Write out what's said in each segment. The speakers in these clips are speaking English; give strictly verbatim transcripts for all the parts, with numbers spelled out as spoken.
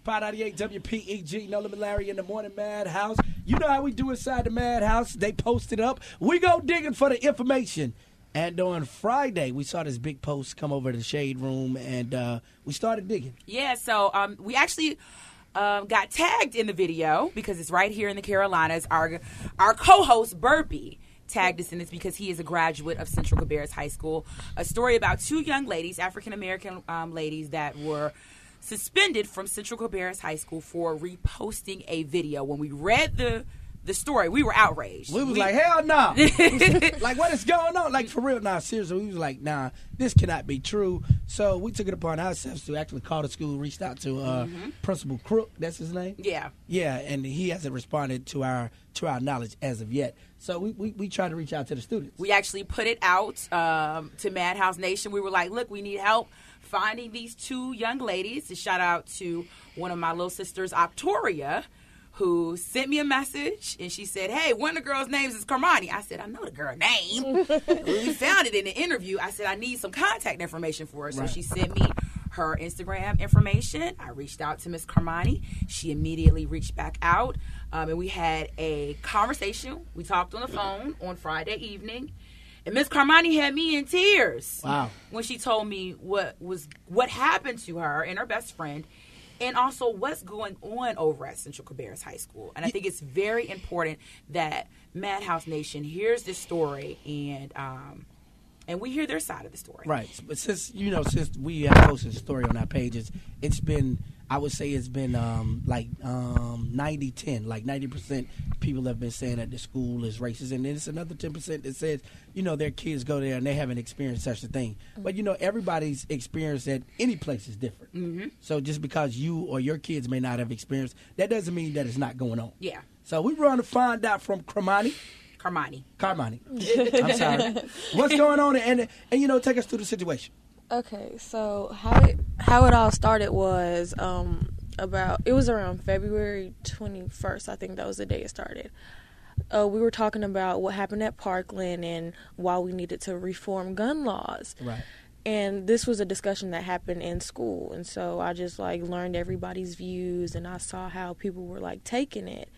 Five ninety-eight W P E G, No Limit Larry in the Morning Madhouse. You know how we do inside the Madhouse. They post it up. We go digging for the information. And on Friday, we saw this big post come over to the Shade Room, and uh, we started digging. Yeah, so um, we actually um, got tagged in the video because it's right here in the Carolinas. Our, our co-host, Burpee, tagged us in this because he is a graduate of Central Cabarrus High School. A story about two young ladies, African-American um, ladies, that were suspended from Central Cabarrus High School for reposting a video. When we read the the story, we were outraged. We was we, like, hell no. Like, what is going on? Like, for real, nah, seriously. We was like, nah, this cannot be true. So we took it upon ourselves to actually call the school, reached out to uh, mm-hmm. Principal Crook, that's his name? Yeah. Yeah, and he hasn't responded to our to our knowledge as of yet. So we, we, we tried to reach out to the students. We actually put it out um, to Madhouse Nation. We were like, look, we need help finding these two young ladies. A shout out to one of my little sisters, Octoria, who sent me a message, and she said, hey, one of the girls' names is Carmani. I said, I know the girl name. We found it in the interview. I said, I need some contact information for her. So right. She sent me her Instagram information. I reached out to Miss Carmani. She immediately reached back out, um, and we had a conversation. We talked on the phone on Friday evening, and Miss Carmani had me in tears. Wow. When she told me what was what happened to her and her best friend, and also what's going on over at Central Cabarrus High School. And I think it's very important that Madhouse Nation hears this story and um, and we hear their side of the story. Right. But since, you know, since we have posted the story on our pages, it's been, I would say it's been um, like um, ninety ten. Like ninety percent people have been saying that the school is racist. And then it's another ten percent that says, you know, their kids go there and they haven't experienced such a thing. Mm-hmm. But, you know, everybody's experience at any place is different. Mm-hmm. So just because you or your kids may not have experienced, that doesn't mean that it's not going on. Yeah. So we want to find out from Carmani. Carmani. Carmani. I'm sorry. What's going on? And, and, and, you know, take us through the situation. Okay, so how it, how it all started was um, about, it was around February twenty-first, I think that was the day it started. Uh, we were talking about what happened at Parkland and why we needed to reform gun laws. Right. And this was a discussion that happened in school. And so I just, like, learned everybody's views, and I saw how people were, like, taking it.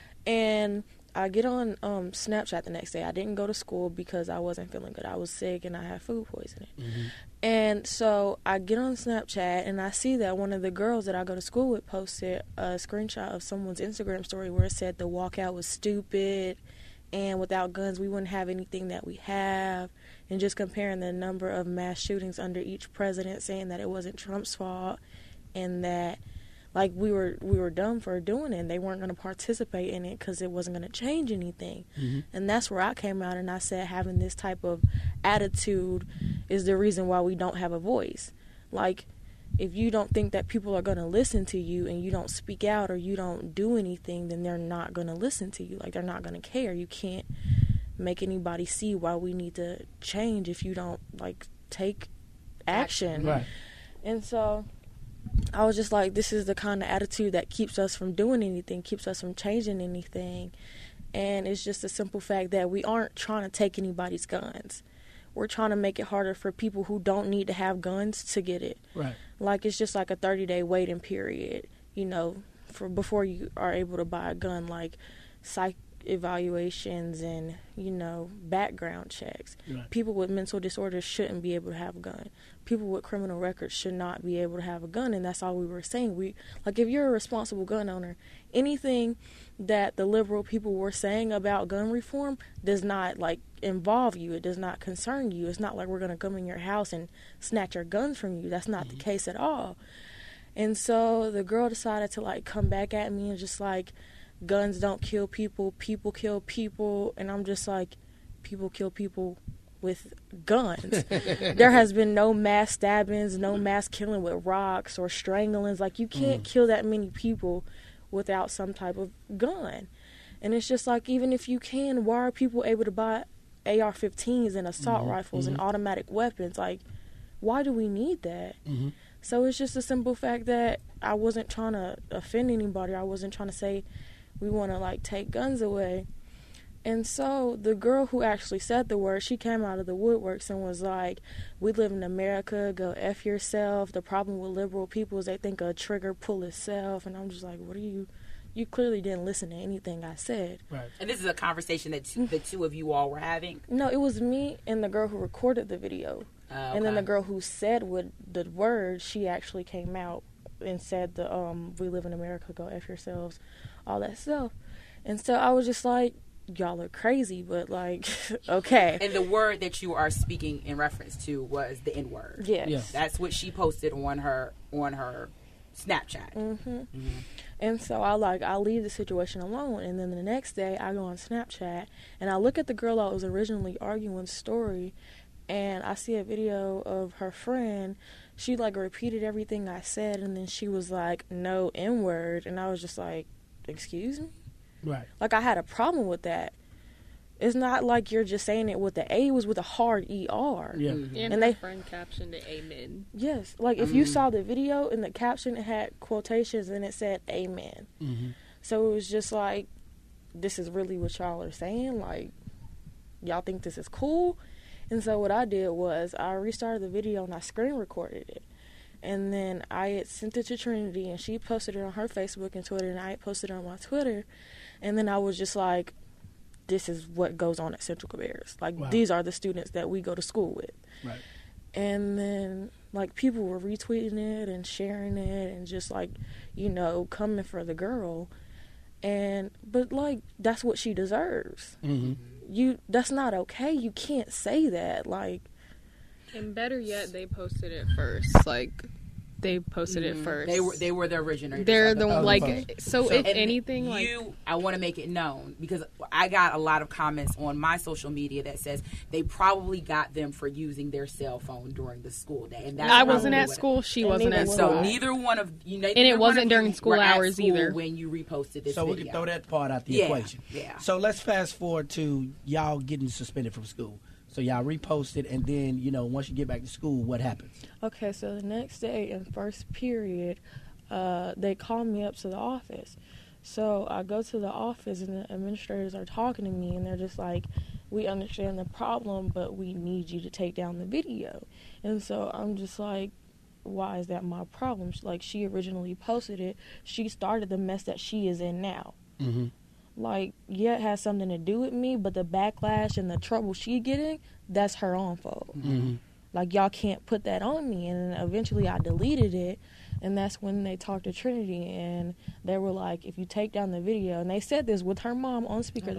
And I get on um, Snapchat the next day. I didn't go to school because I wasn't feeling good. I was sick and I had food poisoning. Mm-hmm. And so I get on Snapchat and I see that one of the girls that I go to school with posted a screenshot of someone's Instagram story where it said the walkout was stupid and without guns we wouldn't have anything that we have, and just comparing the number of mass shootings under each president, saying that it wasn't Trump's fault and that like we were we were dumb for doing it and they weren't going to participate in it because it wasn't going to change anything. Mm-hmm. And that's where I came out and I said having this type of attitude is the reason why we don't have a voice. Like, if you don't think that people are going to listen to you and you don't speak out or you don't do anything, then they're not going to listen to you. Like, they're not going to care. You can't make anybody see why we need to change if you don't, like, take action. Right. And so I was just like, this is the kind of attitude that keeps us from doing anything, keeps us from changing anything. And it's just a simple fact that we aren't trying to take anybody's guns. We're trying to make it harder for people who don't need to have guns to get it. Right. Like, it's just like a thirty-day waiting period, you know, for before you are able to buy a gun, like psych evaluations and, you know, background checks. Right. People with mental disorders shouldn't be able to have a gun. People with criminal records should not be able to have a gun, and that's all we were saying. We like, if you're a responsible gun owner, anything that the liberal people were saying about gun reform does not, like, involve you. It does not concern you. It's not like we're going to come in your house and snatch your guns from you. That's not mm-hmm. the case at all. And so the girl decided to, like, come back at me and just, like, guns don't kill people, people kill people. And I'm just like, people kill people with guns. There has been no mass stabbings, no mass killing with rocks or stranglings. Like, you can't mm. kill that many people without some type of gun. And it's just like, even if you can, why are people able to buy A R fifteens and assault mm-hmm. rifles mm-hmm. and automatic weapons? Like, why do we need that? Mm-hmm. So it's just a simple fact that I wasn't trying to offend anybody. I wasn't trying to say we want to, like, take guns away. And so the girl who actually said the word, she came out of the woodworks and was like, we live in America, go F yourself. The problem with liberal people is they think a trigger pull itself. And I'm just like, what are you, you clearly didn't listen to anything I said. Right. And this is a conversation that t- the two of you all were having? No, it was me and the girl who recorded the video. Uh, okay. And then the girl who said with the word, she actually came out and said, the um, we live in America, go F yourselves, all that stuff. And so I was just like, y'all are crazy, but like, okay. And the word that you are speaking in reference to was the N word. Yes. yes. That's what she posted on her on her Snapchat. Mm-hmm. Mm-hmm. And so I like I leave the situation alone, and then the next day I go on Snapchat and I look at the girl I was originally arguing story, and I see a video of her friend. She like repeated everything I said, and then she was like, no N word, and I was just like, excuse me? Right. Like, I had a problem with that. It's not like you're just saying it with the A. It was with a hard E R. Yeah. Mm-hmm. And, and they friend captioned it amen. Yes. Like, if mm-hmm. you saw the video, in the caption, it had quotations, and it said amen. Mm-hmm. So it was just like, this is really what y'all are saying? Like, y'all think this is cool? And so what I did was I restarted the video, and I screen recorded it. And then I had sent it to Trinity, and she posted it on her Facebook and Twitter, and I had posted it on my Twitter. And then I was just like, this is what goes on at Central Cabarrus. Like, wow. These are the students that we go to school with. Right. And then, like, people were retweeting it and sharing it and just, like, you know, coming for the girl. And, but, like, that's what she deserves. Mm-hmm. You, that's not okay. You can't say that. Like, and better yet, they posted it first. Like, they posted mm-hmm. it first. They were they were the originators. They're the, the like so, so if anything, you, like I want to make it known because I got a lot of comments on my social media that says they probably got them for using their cell phone during the school day. And that's I wasn't at school. She and wasn't at school. So neither one of you, know, and it wasn't during school hours school either. When you reposted this, so video. we can throw that part out the yeah, equation. Yeah. So let's fast forward to y'all getting suspended from school. So y'all reposted, and then, you know, once you get back to school, what happens? Okay, so the next day in first period, uh, they called me up to the office. So I go to the office, and the administrators are talking to me, and they're just like, we understand the problem, but we need you to take down the video. And so I'm just like, why is that my problem? Like, she originally posted it. She started the mess that she is in now. Mm-hmm. Like, yeah, it has something to do with me, but the backlash and the trouble she getting, that's her own fault. Mm-hmm. Like, y'all can't put that on me. And then eventually I deleted it, and that's when they talked to Trinity, and they were like, if you take down the video, and they said this with her mom on speaker.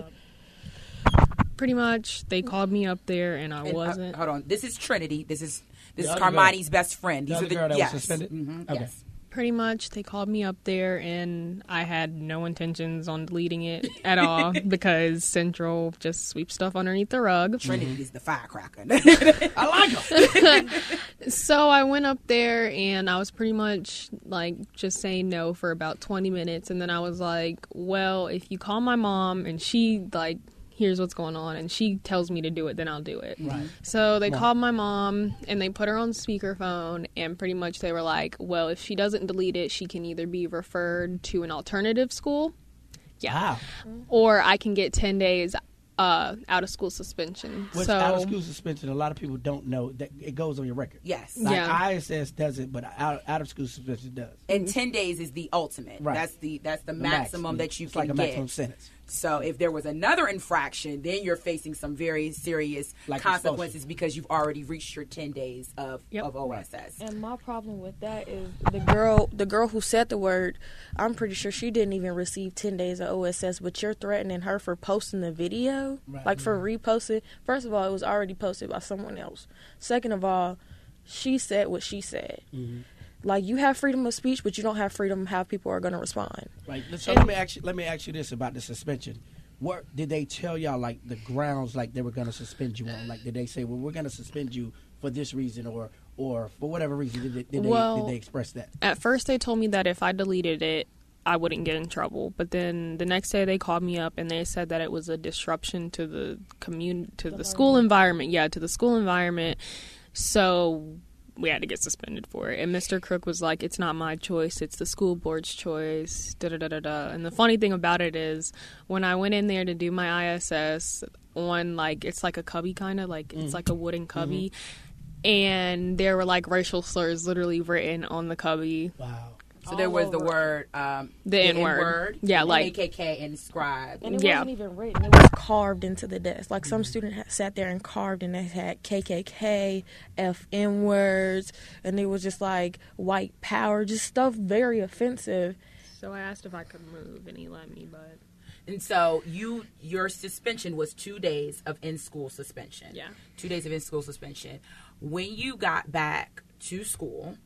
Pretty much, they called me up there, and I and, wasn't. Uh, hold on. This is Trinity. This is this the is Carmani's girl. best friend. These the are the girl that yes. was suspended? Mm-hmm. Okay. Yes. Pretty much, they called me up there, and I had no intentions on deleting it at all because Central just sweeps stuff underneath the rug. Trinity mm-hmm. is the firecracker. I like her. So I went up there, and I was pretty much like just saying no for about twenty minutes, and then I was like, well, if you call my mom and she like here's what's going on, and she tells me to do it, then I'll do it. Right. So they right. called my mom, and they put her on speakerphone, and pretty much they were like, well, if she doesn't delete it, she can either be referred to an alternative school, yeah, wow. or I can get ten days uh, out-of-school suspension. Which so, out-of-school suspension, a lot of people don't know that it goes on your record. Yes. Like yeah. I S S doesn't, but out, out-of-school suspension does. And ten days is the ultimate. Right. That's the that's the, the maximum max. that you it's can like a get. maximum sentence. So if there was another infraction, then you're facing some very serious like consequences because you've already reached your ten days of, yep. of O S S. And my problem with that is the girl the girl who said the word, I'm pretty sure she didn't even receive ten days of O S S, but you're threatening her for posting the video, right. like for reposting. First of all, it was already posted by someone else. Second of all, she said what she said. Mm-hmm. Like, you have freedom of speech, but you don't have freedom of how people are going to respond. Right. So and, let me ask you, let me ask you this about the suspension. What did they tell y'all, like, the grounds, like, they were going to suspend you on? Like, did they say, well, we're going to suspend you for this reason or or for whatever reason? Did they, did, well, they, did they express that? At first, they told me that if I deleted it, I wouldn't get in trouble. But then the next day, they called me up, and they said that it was a disruption to the commun- to the, the school environment. Yeah, to the school environment. So we had to get suspended for it. And Mister Crook was like, it's not my choice, it's the school board's choice, da da da da da. And the funny thing about it is, when I went in there to do my I S S, on, like, it's like a cubby kind of, like, mm. it's like a wooden cubby. Mm-hmm. And there were, like, racial slurs literally written on the cubby. Wow. So All there was over. the word, um, the, the N-word. N-word, Yeah, like K K K inscribed. And it yeah. wasn't even written. It was carved into the desk. Like, some student had sat there and carved, and they had K K K, F N words, and it was just like white power, just stuff very offensive. So I asked if I could move, and he let me, but... And so you, your suspension was two days of in-school suspension. Yeah. Two days of in-school suspension. When you got back to school,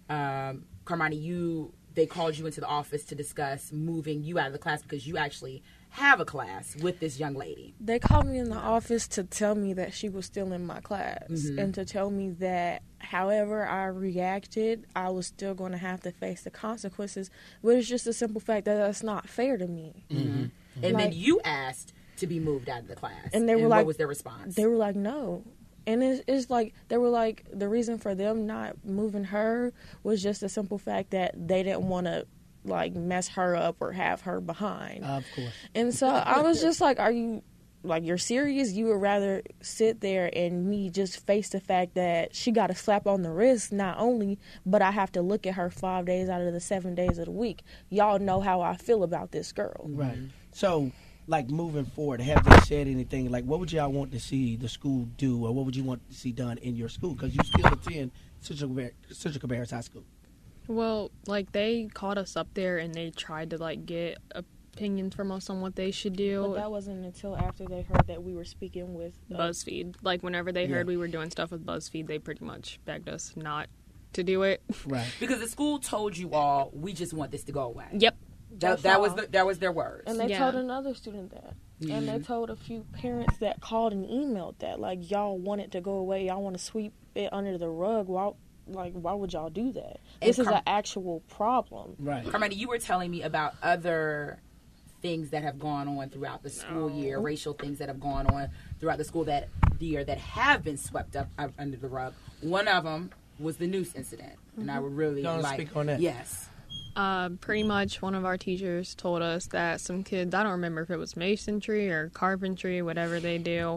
um, Carmani, you they called you into the office to discuss moving you out of the class because you actually have a class with this young lady. They called me in the office to tell me that she was still in my class, mm-hmm. and to tell me that however I reacted, I was still going to have to face the consequences. But it's just a simple fact that that's not fair to me. Mm-hmm. Mm-hmm. And like, then you asked to be moved out of the class. And they were and like, what was their response? They were like, no. And it's, it's like, they were like, the reason for them not moving her was just a simple fact that they didn't want to, like, mess her up or have her behind. Of course. And so I was just like, are you, like, you're serious? You would rather sit there and me just face the fact that she got a slap on the wrist, not only, but I have to look at her five days out of the seven days of the week. Y'all know how I feel about this girl. Right. So, like, moving forward, have they said anything? Like, what would y'all want to see the school do, or what would you want to see done in your school? Because you still attend Central Cabarrus High School. Well, like, they called us up there and they tried to, like, get opinions from us on what they should do. But that wasn't until after they heard that we were speaking with uh, BuzzFeed. Like, whenever they heard yeah. we were doing stuff with BuzzFeed, they pretty much begged us not to do it. Right. Because the school told you all, we just want this to go away. Yep. That, that was the, that was their words. And they yeah. told another student that. Mm-hmm. And they told a few parents that called and emailed that. Like, y'all want it to go away. Y'all want to sweep it under the rug. Why, like, why would y'all do that? And this Car- is an actual problem. Right. Carmani, you were telling me about other things that have gone on throughout the school year, oh. racial things that have gone on throughout the school that year that have been swept up under the rug. One of them was the noose incident. Mm-hmm. And I would really Don't like... speak on that. Yes. Uh, pretty much one of our teachers told us that some kids, I don't remember if it was masonry or carpentry, whatever they do,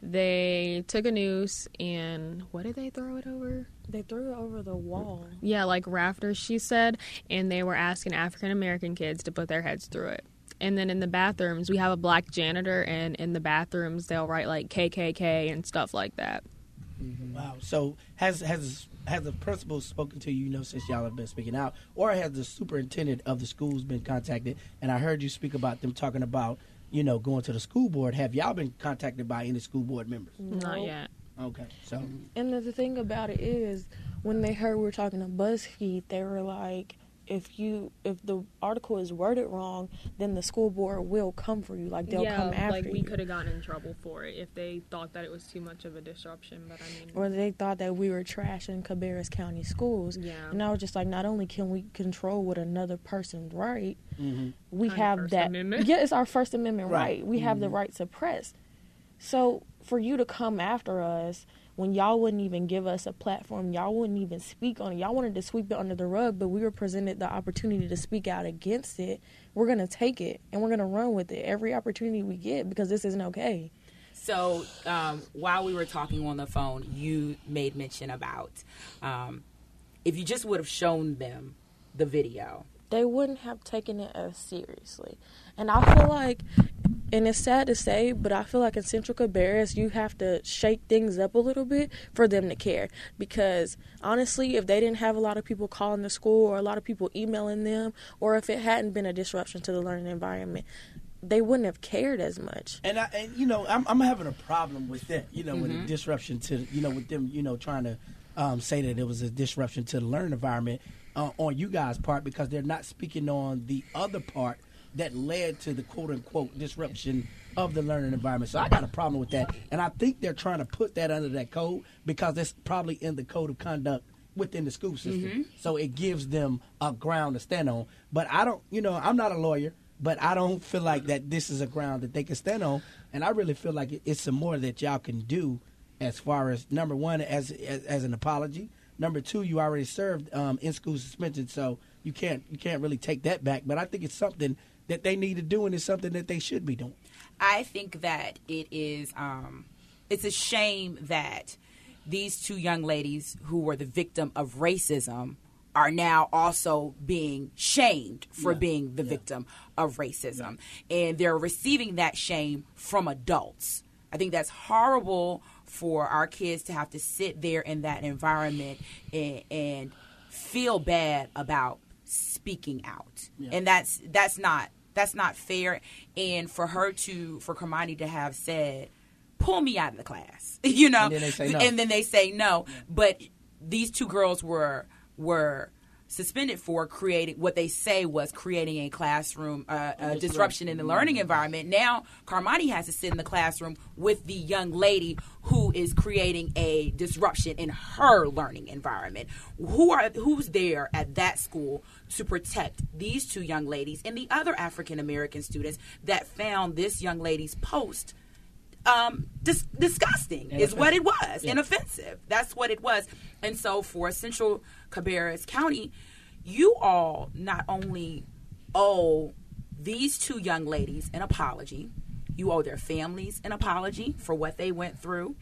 they took a noose and what did they throw it over? They threw it over the wall. Yeah, like rafters, she said, and they were asking African American kids to put their heads through it. And then in the bathrooms, we have a black janitor, and in the bathrooms, they'll write like K K K and stuff like that. Mm-hmm. Wow. So has has has the principal spoken to you, you know, since y'all have been speaking out, or has the superintendent of the schools been contacted? And I heard you speak about them talking about, you know, going to the school board. Have y'all been contacted by any school board members? Not nope. yet. Okay. So. And the, the thing about it is, when they heard we were talking to BuzzFeed, they were like, if you if the article is worded wrong, then the school board will come for you. Like, they'll yeah, come after like we you. could have gotten in trouble for it if they thought that it was too much of a disruption. But I mean, or they thought that we were trashing Cabarrus County schools. Yeah. And I was just like, not only can we control what another person write, mm-hmm. we Kind have First that. Amendment. Yeah, it's our First Amendment right. Right. We Mm-hmm. have the right to press. So for you to come after us when y'all wouldn't even give us a platform, y'all wouldn't even speak on it. Y'all wanted to sweep it under the rug, but we were presented the opportunity to speak out against it. We're going to take it, and we're going to run with it every opportunity we get, because this isn't okay. So um, while we were talking on the phone, you made mention about um, if you just would have shown them the video, they wouldn't have taken it as seriously. And I feel like, and it's sad to say, but I feel like in Central Cabarrus, you have to shake things up a little bit for them to care. Because, honestly, if they didn't have a lot of people calling the school or a lot of people emailing them, or if it hadn't been a disruption to the learning environment, they wouldn't have cared as much. And, I, and you know, I'm, I'm having a problem with that, you know, mm-hmm. with the disruption to, you know, with them, you know, trying to um, say that it was a disruption to the learning environment uh, on you guys' part, because they're not speaking on the other part that led to the quote-unquote disruption of the learning environment. So I got a problem with that. And I think they're trying to put that under that code because it's probably in the code of conduct within the school system. Mm-hmm. So it gives them a ground to stand on. But I don't, you know, I'm not a lawyer, but I don't feel like that this is a ground that they can stand on. And I really feel like it's some more that y'all can do as far as, number one, as as, as an apology. Number two, you already served um, in-school suspension, so you can't you can't really take that back. But I think it's something that they need to do, and it's something that they should be doing. I think that it is um, it's a shame that these two young ladies who were the victim of racism are now also being shamed for yeah. being the yeah. victim of racism. Yeah. And they're receiving that shame from adults. I think that's horrible for our kids to have to sit there in that environment and, and feel bad about speaking out. Yeah. And that's that's not that's not fair. And for her to for Cormani to have said, pull me out of the class, you know, and then they say no. And then they say no. Yeah. But these two girls were were suspended for creating what they say was creating a classroom uh, a disruption in the learning environment. Now Cormani has to sit in the classroom with the young lady who is creating a disruption in her learning environment. Who are who's there at that school to protect these two young ladies and the other African American students that found this young lady's post Um, dis- disgusting and is offensive. What it was, yeah. and offensive. That's what it was. And so for Central Cabarrus County, you all not only owe these two young ladies an apology, you owe their families an apology for what they went through.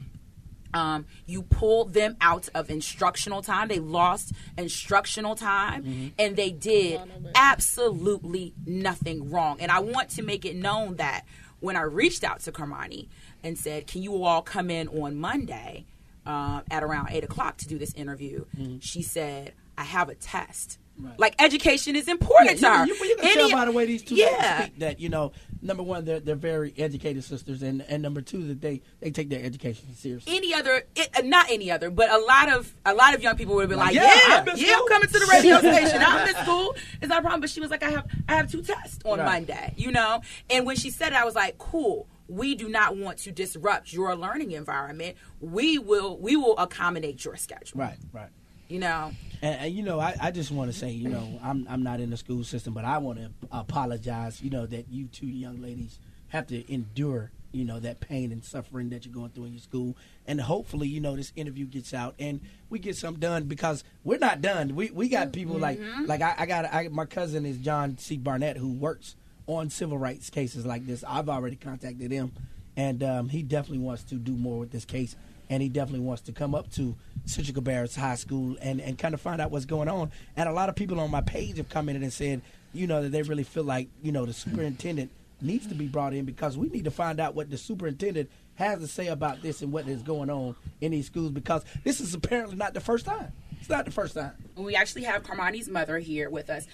Um, you pulled them out of instructional time. They lost instructional time, mm-hmm. and they did absolutely nothing wrong. And I want to make it known that when I reached out to Cormani and said, can you all come in on Monday uh, at around eight o'clock to do this interview, mm-hmm. she said, I have a test. Right. Like, education is important yeah, to her. You, you, you can Any, tell by the way these two yeah. speak that, you know, number one, they're, they're very educated sisters, and, and number two, that they, they take their education seriously. Any other, it, not any other, but a lot of a lot of young people would have been like, like yeah, yeah, yeah, I'm coming to the radio station. I'm in school. It's not a problem. But she was like, I have I have two tests on right. Monday, you know? And when she said it, I was like, cool. We do not want to disrupt your learning environment. We will we will accommodate your schedule. Right, right. You know? And, and you know, I, I just want to say, you know, I'm I'm not in the school system, but I want to apologize, you know, that you two young ladies have to endure, you know, that pain and suffering that you're going through in your school. And hopefully, you know, this interview gets out and we get something done, because we're not done. We we got people mm-hmm. like, like I, I got, I, my cousin is John C. Barnett, who works on civil rights cases like this. I've already contacted him, and um, he definitely wants to do more with this case. And he definitely wants to come up to Central Cabarrus High School and, and kind of find out what's going on. And a lot of people on my page have commented and said, you know, that they really feel like, you know, the superintendent needs to be brought in, because we need to find out what the superintendent has to say about this and what is going on in these schools, because this is apparently not the first time. It's not the first time. We actually have Cormani's mother here with us.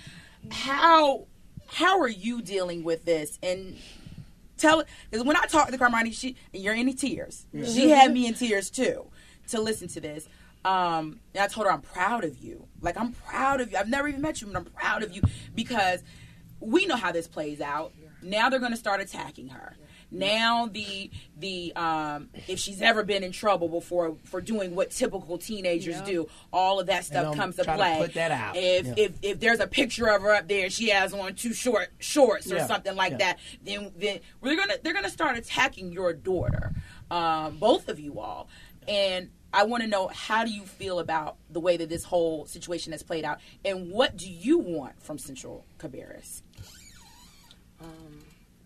How how are you dealing with this? And tell it, because when I talked to Cormani, she you're in tears. Mm-hmm. She had me in tears too to listen to this. Um, and I told her I'm proud of you. Like, I'm proud of you. I've never even met you, but I'm proud of you, because we know how this plays out. Now they're going to start attacking her. Now the the um, if she's ever been in trouble before for doing what typical teenagers yeah. do, all of that stuff comes to play. To put that out. If, yeah. if if there's a picture of her up there, she has on two short shorts or yeah. something like yeah. that, then then we're gonna they're gonna start attacking your daughter, um, both of you all. And I want to know, how do you feel about the way that this whole situation has played out, and what do you want from Central Cabarrus? Um.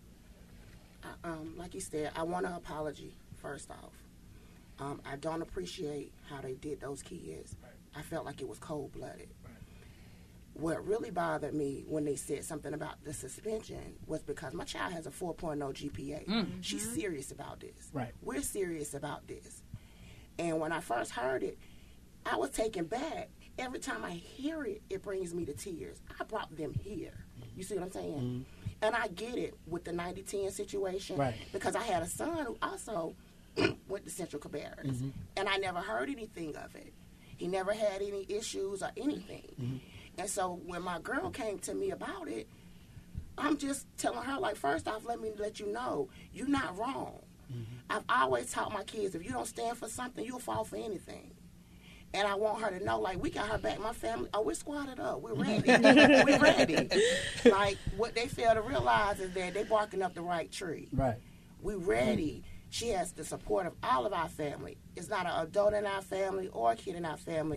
Um, like you said, I want an apology, first off. Um, I don't appreciate how they did those kids. Right. I felt like it was cold-blooded. Right. What really bothered me when they said something about the suspension was because my child has a four point oh G P A. Mm-hmm. She's serious about this. Right. We're serious about this. And when I first heard it, I was taken back. Every time I hear it, it brings me to tears. I brought them here. You see what I'm saying? Mm-hmm. And I get it with the ninety ten situation, right. because I had a son who also went to Central Cabarrus, mm-hmm. and I never heard anything of it. He never had any issues or anything. Mm-hmm. And so when my girl came to me about it, I'm just telling her, like, first off, let me let you know, you're not wrong. Mm-hmm. I've always taught my kids, if you don't stand for something, you'll fall for anything. And I want her to know, like, we got her back. My family, oh, we're squatted up. We're ready. We're ready. Like, what they fail to realize is that they're barking up the right tree. Right. We're ready. She has the support of all of our family. It's not an adult in our family or a kid in our family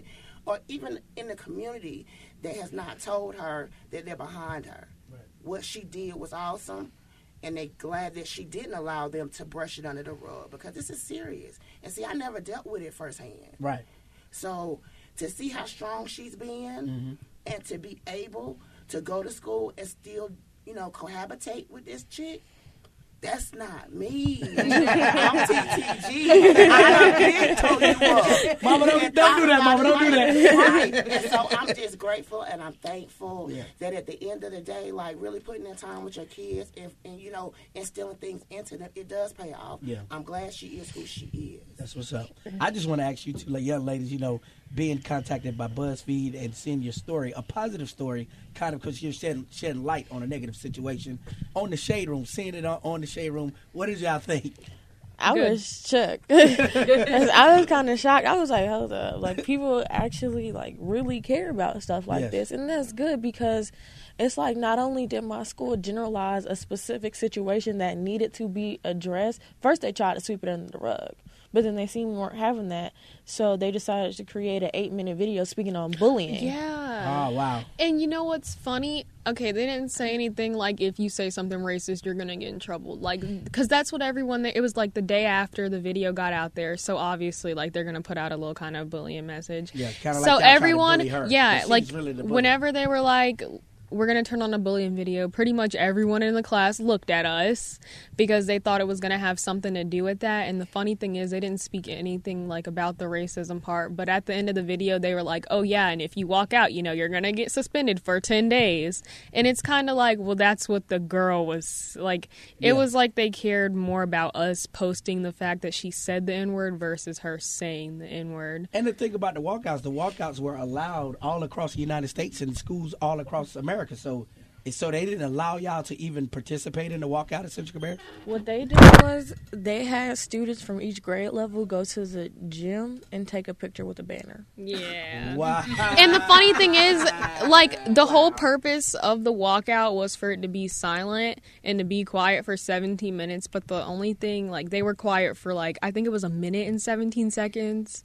or even in the community that has not told her that they're behind her. Right. What she did was awesome, and they're glad that she didn't allow them to brush it under the rug, because this is serious. And see, I never dealt with it firsthand. Right. So to see how strong she's been, mm-hmm. and to be able to go to school and still, you know, cohabitate with this chick, that's not me. I'm T T G. I done been told you up. Mama, don't, don't do that, Mama. Don't do that. Right. And so I'm just grateful and I'm thankful yeah. that at the end of the day, like really putting that time with your kids and, and you know, instilling things into them, it does pay off. Yeah. I'm glad she is who she is. That's what's up. I just want to ask you two like, young ladies, you know, being contacted by BuzzFeed and seeing your story, a positive story, kind of because you're shedding, shedding light on a negative situation. On the Shade Room, seeing it on, on the Shade Room, what did y'all think? I Good. was shook. I was kind of shocked. I was like, hold up. Like, people actually, like, really care about stuff like yes. this. And that's good because it's like not only did my school generalize a specific situation that needed to be addressed, first they tried to sweep it under the rug. But then they seemed weren't having that, so they decided to create an eight-minute video speaking on bullying. Yeah. Oh, wow. And you know what's funny? Okay, they didn't say anything like if you say something racist, you're going to get in trouble. Like, because that's what everyone, it was like the day after the video got out there, so obviously, like, they're going to put out a little kind of bullying message. Yeah, kind of so like y'all everyone, trying to bully her, yeah, like, really the bully. whenever they were like, we're going to turn on a bullying video, pretty much everyone in the class looked at us because they thought it was going to have something to do with that. And the funny thing is they didn't speak anything like about the racism part. But at the end of the video, they were like, oh, yeah, and if you walk out, you know, you're going to get suspended for ten days. And it's kind of like, well, that's what the girl was like. It yeah. was like they cared more about us posting the fact that she said the N-word versus her saying the N-word. And the thing about the walkouts, the walkouts were allowed all across the United States and schools all across America. So, so they didn't allow y'all to even participate in the walkout at Central Cabarrus? What they did was they had students from each grade level go to the gym and take a picture with a banner. Yeah. Wow. And the funny thing is, like, the whole purpose of the walkout was for it to be silent and to be quiet for seventeen minutes. But the only thing, like, they were quiet for, like, I think it was a minute and seventeen seconds.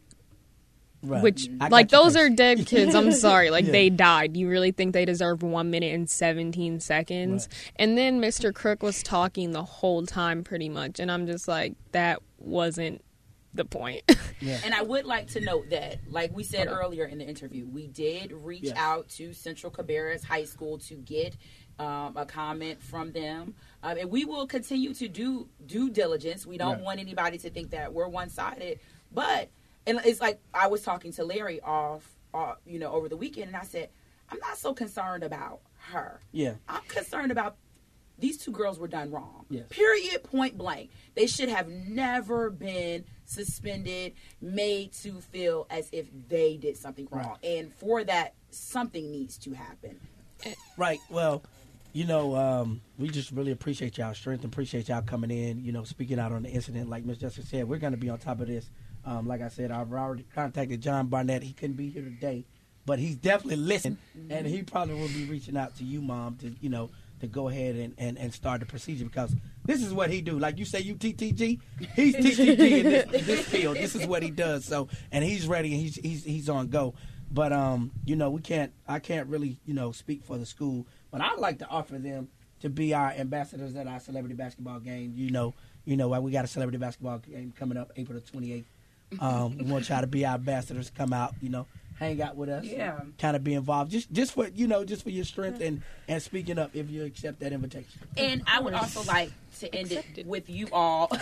Right. Which, like, those are dead kids. I'm sorry. Like, yeah. they died. You really think they deserve one minute and seventeen seconds? Right. And then Mister Crook was talking the whole time, pretty much. And I'm just like, that wasn't the point. Yeah. And I would like to note that, like we said earlier in the interview, we did reach yes. out to Central Cabarrus High School to get um, a comment from them. Um, and we will continue to do due diligence. We don't right. want anybody to think that we're one-sided. But... And it's like I was talking to Larry off, uh, you know, over the weekend, and I said, I'm not so concerned about her. Yeah. I'm concerned about these two girls were done wrong. Yes. Period, point blank. They should have never been suspended, made to feel as if they did something wrong. Right. And for that, something needs to happen. Right. Well, you know, um, we just really appreciate y'all strength and appreciate y'all coming in, you know, speaking out on the incident. Like Miz Jessica said, we're going to be on top of this. Um, like I said, I've already contacted John Barnett. He couldn't be here today, but he's definitely listening, mm-hmm. and he probably will be reaching out to you, Mom, to you know to go ahead and, and, and start the procedure, because this is what he do. Like you say, you T T G, he's T T G in this, in this field. This is what he does. So, and he's ready and he's he's he's on go. But um, you know, we can't. I can't really you know speak for the school, but I'd like to offer them to be our ambassadors at our celebrity basketball game. You know, you know, we got a celebrity basketball game coming up April the twenty-eighth. Um, we want y'all to be our ambassadors, come out, you know, hang out with us, yeah, kind of be involved, just just for you know, just for your strength and, and speaking up if you accept that invitation. And I would also like to end it with you all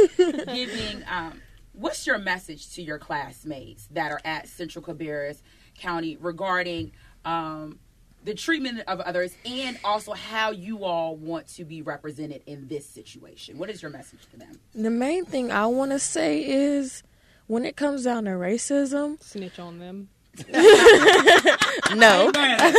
giving, um, what's your message to your classmates that are at Central Cabarrus County regarding um, the treatment of others, and also how you all want to be represented in this situation? What is your message to them? The main thing I want to say is, when it comes down to racism, snitch on them. No. I'm not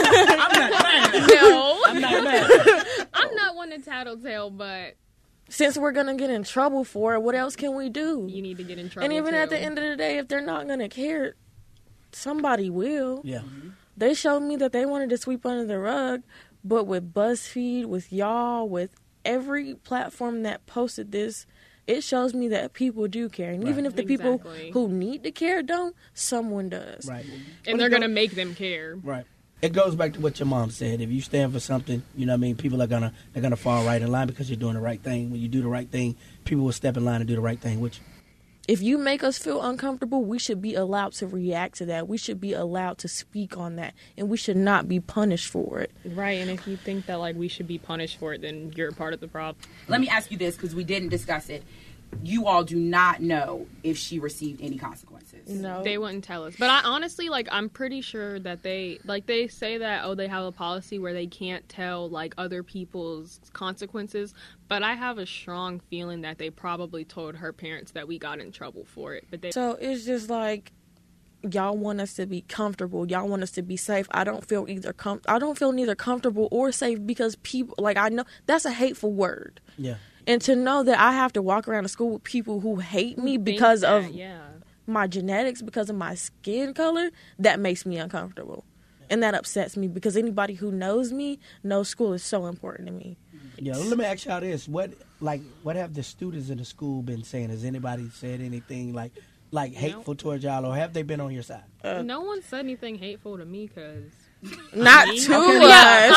mad. No. I'm not mad. I'm not one to tattletale, but since we're going to get in trouble for it, what else can we do? You need to get in trouble, And even too. at the end of the day, if they're not going to care, somebody will. Yeah. Mm-hmm. They showed me that they wanted to sweep under the rug, but with BuzzFeed, with y'all, with every platform that posted this, it shows me that people do care. And right. even if the exactly. people who need to care don't, someone does. Right. And they're going to make them care. Right. It goes back to what your mom said. If you stand for something, you know what I mean, people are going to they're gonna fall right in line because you're doing the right thing. When you do the right thing, people will step in line and do the right thing with you. If you make us feel uncomfortable, we should be allowed to react to that. We should be allowed to speak on that. And we should not be punished for it. Right. And if you think that, like, we should be punished for it, then you're part of the problem. Let me ask you this, because we didn't discuss it. You all do not know if she received any consequences. No. They wouldn't tell us. But I honestly, like, I'm pretty sure that they, like, they say that, oh, they have a policy where they can't tell, like, other people's consequences. But I have a strong feeling that they probably told her parents that we got in trouble for it. But they. So it's just like, y'all want us to be comfortable. Y'all want us to be safe. I don't feel either com- I don't feel neither comfortable or safe because people, like, I know that's a hateful word. Yeah. And to know that I have to walk around the school with people who hate me Who because that, of yeah. my genetics, because of my skin color, that makes me uncomfortable. And that upsets me because anybody who knows me knows school is so important to me. Yeah, let me ask y'all this. What like what have the students in the school been saying? Has anybody said anything like like hateful towards y'all, or have they been on your side? Uh, no one said anything hateful to me because... Not me? to Okay, us. yeah,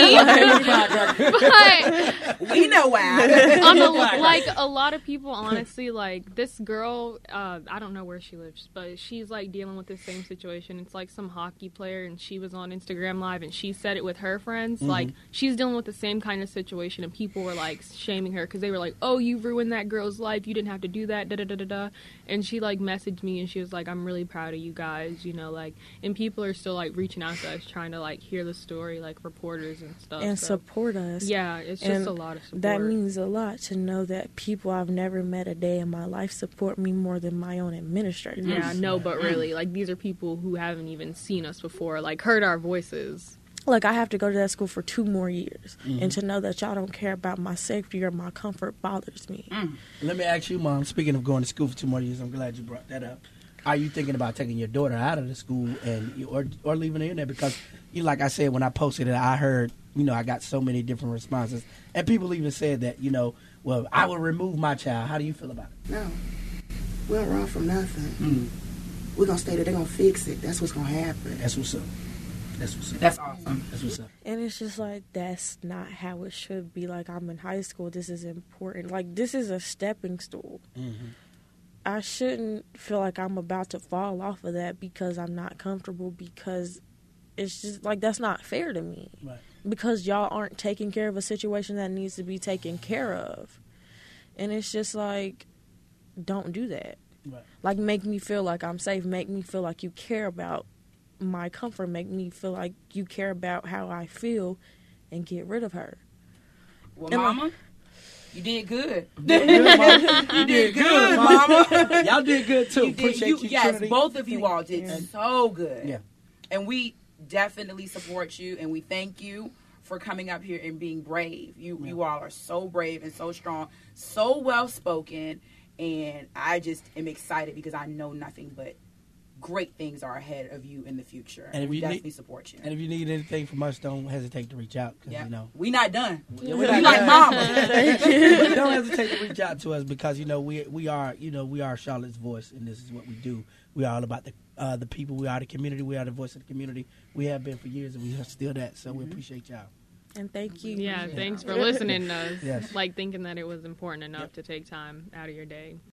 I mean, but we know why. on the, like a lot of people, honestly, like this girl, uh, I don't know where she lives, but she's like dealing with the same situation. It's like some hockey player, and she was on Instagram Live, and she said it with her friends. Mm-hmm. Like she's dealing with the same kind of situation, and people were like shaming her because they were like, "Oh, you ruined that girl's life. You didn't have to do that." Da da da da da. And she like messaged me, and she was like, "I'm really proud of you guys," you know, like. And people are still like reaching out to us, trying to like hear the story, like reporters and stuff, and so. support us. Yeah, it's just and a lot of support. That means a lot to know that people I've never met a day in my life support me more than my own administrators. Yeah, no, but really, like these are people who haven't even seen us before, like heard our voices. Like I have to go to that school for two more years, mm-hmm. and to know that y'all don't care about my safety or my comfort bothers me. Mm. Let me ask you, Mom. Speaking of going to school for two more years, I'm glad you brought that up. Are you thinking about taking your daughter out of the school and or or leaving her in there? Because, you know, like I said, when I posted it, I heard, you know, I got so many different responses. And people even said that, you know, well, I would remove my child. How do you feel about it? No. We don't run from nothing. Mm. We're going to stay there. They're going to fix it. That's what's going to happen. That's what's up. That's what's up. That's awesome. That's what's up. And it's just like, that's not how it should be. Like, I'm in high school. This is important. Like, this is a stepping stool. Mm-hmm. I shouldn't feel like I'm about to fall off of that because I'm not comfortable, because it's just like that's not fair to me. Right. Because y'all aren't taking care of a situation that needs to be taken care of. And it's just like, don't do that. Right. Like, make me feel like I'm safe. Make me feel like you care about my comfort. Make me feel like you care about how I feel, and get rid of her. Well, and Mama... Like, you did good. You did good, Mama. You did good, Mama. Y'all did good, too. You did, Appreciate you, you, Yes, Trinity. both of you all did yeah. so good. Yeah. And we definitely support you, and we thank you for coming up here and being brave. You, yeah. you all are so brave and so strong, so well-spoken, and I just am excited because I know nothing but great things are ahead of you in the future. And if we you definitely need, support you. And if you need anything from us, don't hesitate to reach out. Cause, yeah. you know, we not done. Yeah, we not like done. Mama. But don't hesitate to reach out to us, because, you know, we we are, you know, we are Charlotte's voice, and this is what we do. We are all about the uh, the people. We are the community. We are the voice of the community. We have been for years, and we are still that. So mm-hmm. we appreciate y'all. And thank you. Yeah, thanks for listening to us. Yes. Like, thinking that it was important enough yep. to take time out of your day.